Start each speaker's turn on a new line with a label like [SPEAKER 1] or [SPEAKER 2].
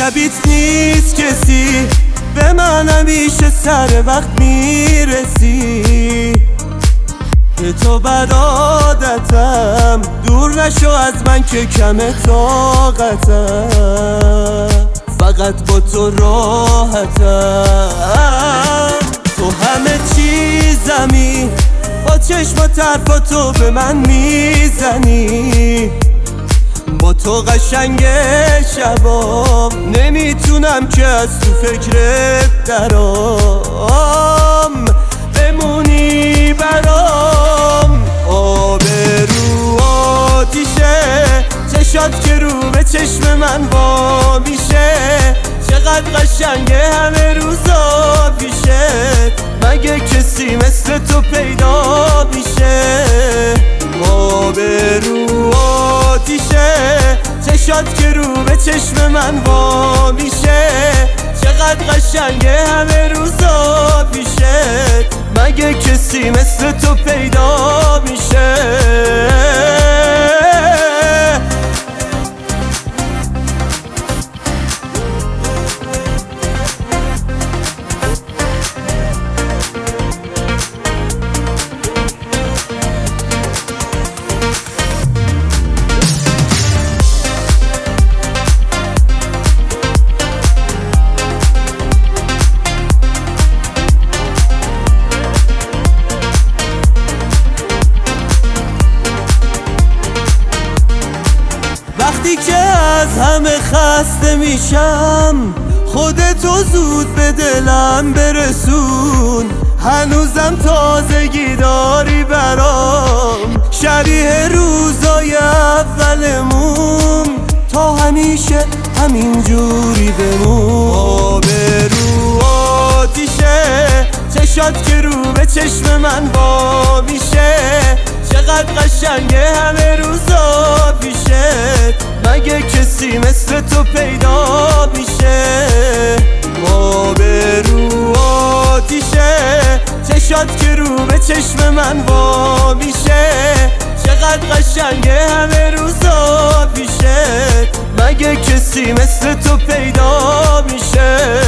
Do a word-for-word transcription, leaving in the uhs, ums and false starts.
[SPEAKER 1] شبیت نیست کسی، به من همیشه سر وقت میرسی. به تو بد عادتم، دور نشو از من که کم طاقتم. فقط با تو راحتم، تو همه چیزمی، با چشم طرفا تو به من میزنی. با تو قشنگ شبام، نمیتونم که از تو فکرت درام. بمونی برام، آب رو آتیشه، چشات که رو به چشم من وا میشه. چقدر قشنگه همه روزا پیشت، مگه کسی مثل تو پیدا میشه؟ آب رو آتیشه، چشات که رو به چشم من وا میشه. چقدر قشنگه همه روزا پیشت، مگه کسی مثل تو پیدا میشه؟ وقتی که از همه خسته میشم، خودتو زود به دلم برسون. هنوزم تازگی داری برام، شریح روزای اولمون. تا همیشه همین جوری بمون. آب رو آتیشه، چشات که رو به چشم من وا میشه. چقدر قشنگه همه روزا پیشت، مگه کسی مثل تو پیدا میشه؟ آب رو آتیشه، چشات که رو به چشم من وا میشه. چقدر قشنگه همه روزا پیشت، مگه کسی مثل تو پیدا میشه؟